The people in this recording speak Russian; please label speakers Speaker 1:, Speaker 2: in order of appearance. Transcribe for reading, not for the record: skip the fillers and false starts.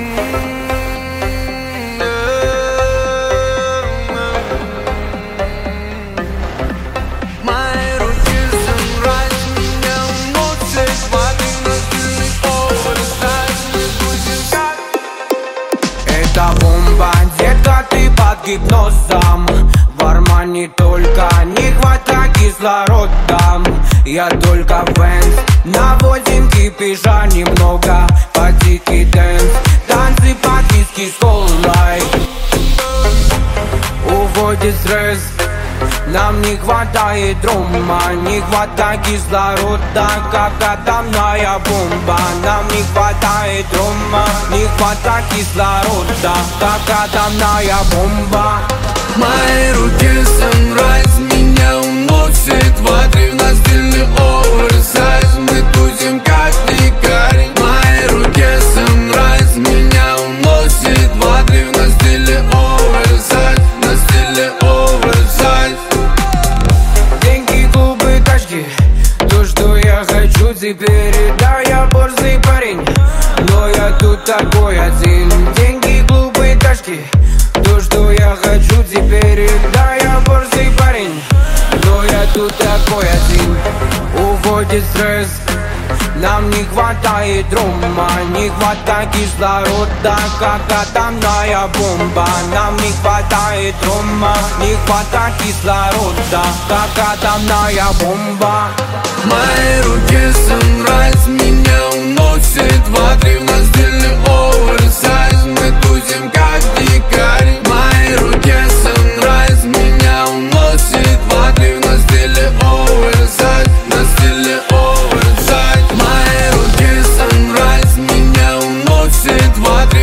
Speaker 1: Мои руки sunrise меня уносит. Смотри на стильный оверсайз, мы будем как.
Speaker 2: Это бомба, детка, ты под гипнозом. В армане только нехватка кислорода. Я только фэнс, наводим кипиша немного. Под дикий дэнс, танцы под виски с колой. Уводит стресс, нам не хватает дрома, нехватка кислорода, как атомная бомба. Нам не хватает дрома, нехватка кислорода, как атомная бомба.
Speaker 1: Мои руки sunrise меня уносит. Смотри на стильный оверсайз, мы тусим как дикари. Мои руки sunrise меня уносит. Смотри на стиле оверсайз, на стиле оверсайз.
Speaker 2: Деньги, клубы, тачки, то, что я хочу теперь. Да, я борзый парень, но я тут такой один. Деньги, клубы, тачки, то, что я хочу теперь. Да, я борзый парень, но я тут такой один. Уводит стресс, нам не хватает дрома, нехватка кислорода, как атомная бомба. Нам не хватает дрома, нехватка кислорода, как атомная бомба.
Speaker 1: Мои руки sunrise меня уносит. Смотри на стильный оверсайз, мы тусим как дикари. Мои руки sunrise меня уносит. Смотри на стиле оверсайз, на стиле оверсайз. Мои руки sunrise меня уносит. Смотри